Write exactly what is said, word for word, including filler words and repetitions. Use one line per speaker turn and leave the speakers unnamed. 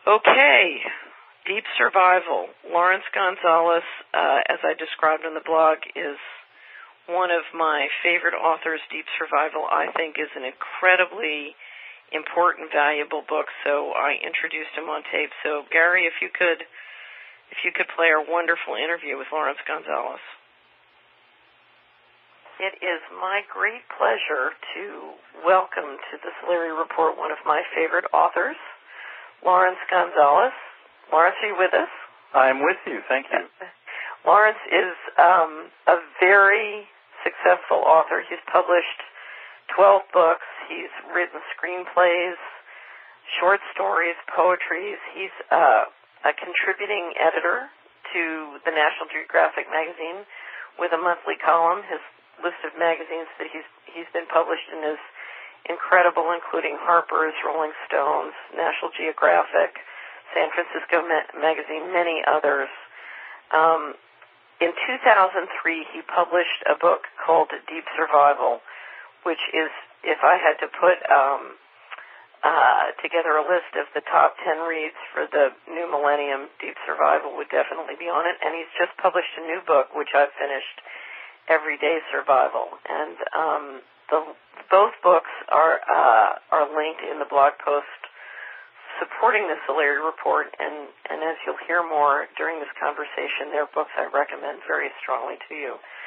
Okay, Deep Survival. Lawrence Gonzalez, uh, as I described in the blog, is one of my favorite authors. Deep Survival, I think, is an incredibly important, valuable book, so I introduced him on tape. So, Gary, if you could, if you could play our wonderful interview with Lawrence Gonzalez. It is my great pleasure to welcome to the Solari Report one of my favorite authors, Lawrence Gonzalez. Lawrence, are you with us?
I'm with you. Thank you.
Lawrence is um, a very successful author. He's published twelve books. He's written screenplays, short stories, poetries. He's uh, a contributing editor to the National Geographic magazine with a monthly column. His list of magazines that he's he's been published in is incredible, including Harper's, Rolling Stones, National Geographic, San Francisco Ma- Magazine, many others. Um, in two thousand three, he published a book called Deep Survival, which is, if I had to put um, uh, together a list of the top ten reads for the new millennium, Deep Survival would definitely be on it. And he's just published a new book, which I've finished, Everyday Survival. And um, the, both books are uh, are linked in the blog post supporting the Solari Report, and, and as you'll hear more during this conversation, they're books I recommend very strongly to you.